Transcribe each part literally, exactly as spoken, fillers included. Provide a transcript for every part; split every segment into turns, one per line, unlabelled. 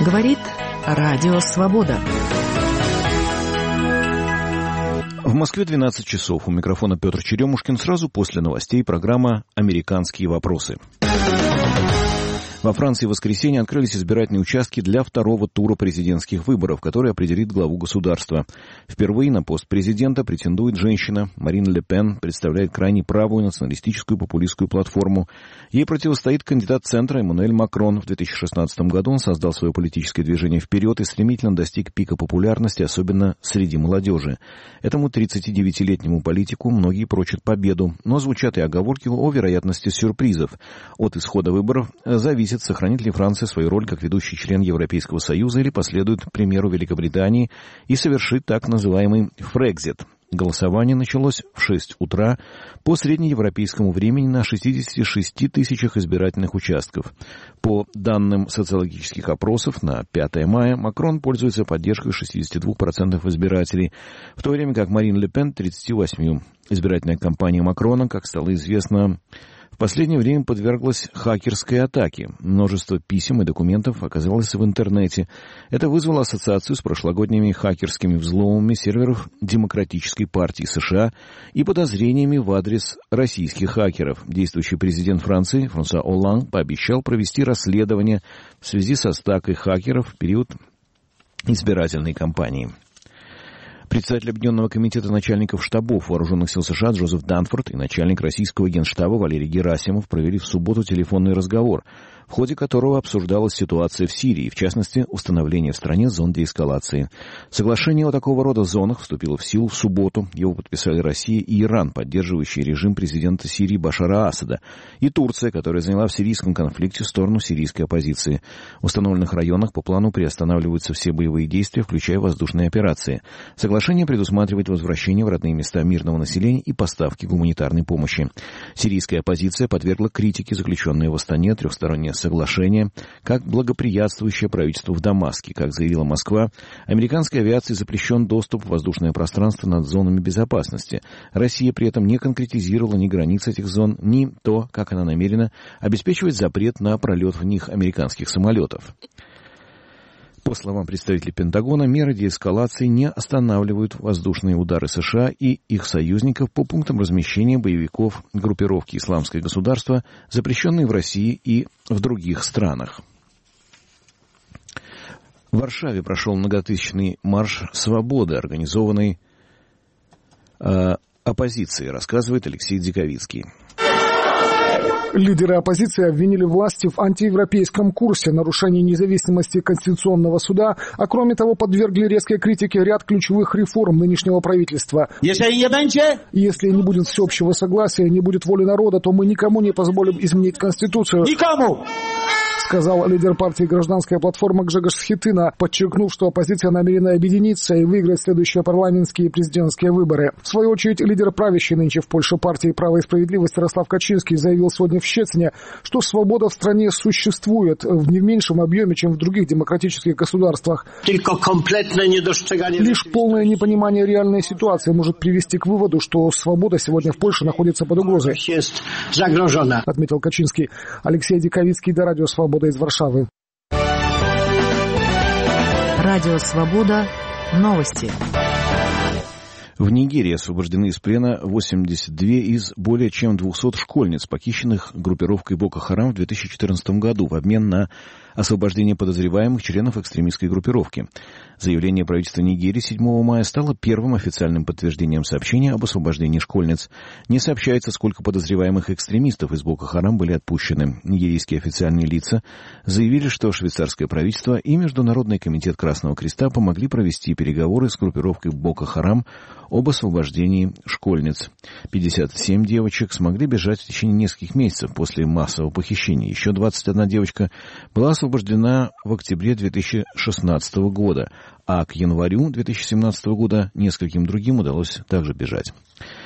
Говорит Радио Свобода.
В Москве двенадцать часов. У микрофона Петр Черемушкин. Сразу после новостей программа «Американские вопросы». Во Франции в воскресенье открылись избирательные участки для второго тура президентских выборов, который определит главу государства. Впервые на пост президента претендует женщина. Марин Ле Пен представляет крайне правую националистическую популистскую платформу. Ей противостоит кандидат центра Эммануэль Макрон. В две тысячи шестнадцатом году он создал свое политическое движение «Вперед» и стремительно достиг пика популярности, особенно среди молодежи. Этому тридцатидевятилетнему политику многие прочат победу, но звучат и оговорки о вероятности сюрпризов. От исхода выборов зависит, сохранит ли Франция свою роль как ведущий член Европейского Союза или последует примеру Великобритании и совершит так называемый «Фрекзит». Голосование началось в шесть утра по среднеевропейскому времени на шестидесяти шести тысячах избирательных участков. По данным социологических опросов, на пятое мая Макрон пользуется поддержкой шестьдесят два процента избирателей, в то время как Марин Ле Пен — тридцать восемь процентов. Избирательная кампания Макрона, как стало известно, в последнее время подверглась хакерской атаке. Множество писем и документов оказалось в интернете. Это вызвало ассоциацию с прошлогодними хакерскими взломами серверов Демократической партии США и подозрениями в адрес российских хакеров. Действующий президент Франции Франсуа Олланд пообещал провести расследование в связи с атакой хакеров в период избирательной кампании. Председатель Объединенного комитета начальников штабов вооруженных сил США Джозеф Данфорд и начальник российского генштаба Валерий Герасимов провели в субботу телефонный разговор, в ходе которого обсуждалась ситуация в Сирии, в частности, установление в стране зон деэскалации. Соглашение о такого рода зонах вступило в силу в субботу. Его подписали Россия и Иран, поддерживающие режим президента Сирии Башара Асада, и Турция, которая заняла в сирийском конфликте сторону сирийской оппозиции. В установленных районах по плану приостанавливаются все боевые действия, включая воздушные операции. Соглашение предусматривает возвращение в родные места мирного населения и поставки гуманитарной помощи. Сирийская оппозиция подвергла критике заключенное в Астане трехстороннее соглашение как благоприятствующее правительству в Дамаске. Как заявила Москва, американской авиации запрещен доступ в воздушное пространство над зонами безопасности. Россия при этом не конкретизировала ни границ этих зон, ни то, как она намерена обеспечивать запрет на пролет в них американских самолетов. По словам представителей Пентагона, меры деэскалации не останавливают воздушные удары США и их союзников по пунктам размещения боевиков группировки «Исламское государство», запрещенные в России и в других странах. В Варшаве прошел многотысячный марш свободы, организованный э, оппозицией, рассказывает Алексей Диковицкий.
Лидеры оппозиции обвинили власти в антиевропейском курсе, нарушении независимости Конституционного суда, а кроме того подвергли резкой критике ряд ключевых реформ нынешнего правительства. Если не będzie... Если не будет всеобщего согласия, не будет воли народа, то мы никому не позволим изменить Конституцию. Никому! Сказал лидер партии «Гражданская платформа» Гжегош Схитына, подчеркнув, что оппозиция намерена объединиться и выиграть следующие парламентские и президентские выборы. В свою очередь, лидер правящей нынче в Польше партии «Право и справедливость» Ярослав Качинский заявил сегодня в Щецине, что свобода в стране существует в не меньшем объеме, чем в других демократических государствах. Лишь полное непонимание реальной ситуации может привести к выводу, что свобода сегодня в Польше находится под угрозой, отметил Качинский. Алексей Диковицкий, до Радио Свобода из Варшавы.
Радио Свобода. Новости.
В Нигерии освобождены из плена восемьдесят две из более чем двухсот школьниц, похищенных группировкой Боко Харам в две тысячи четырнадцатом году в обмен на освобождение подозреваемых членов экстремистской группировки. Заявление правительства Нигерии седьмого мая стало первым официальным подтверждением сообщения об освобождении школьниц. Не сообщается, сколько подозреваемых экстремистов из Боко Харам были отпущены. Нигерийские официальные лица заявили, что швейцарское правительство и Международный комитет Красного Креста помогли провести переговоры с группировкой Боко Харам об освобождении школьниц. пятьдесят семь девочек смогли бежать в течение нескольких месяцев после массового похищения. Еще двадцать одна девочка была освобождена в октябре две тысячи шестнадцатого года, а к январю две тысячи семнадцатого года нескольким другим удалось также бежать.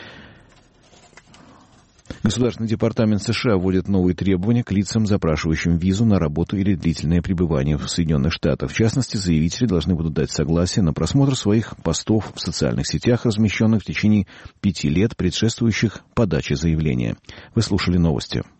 Государственный департамент США вводит новые требования к лицам, запрашивающим визу на работу или длительное пребывание в Соединенных Штатах. В частности, заявители должны будут дать согласие на просмотр своих постов в социальных сетях, размещенных в течение пяти лет, предшествующих подаче заявления. Вы слушали новости.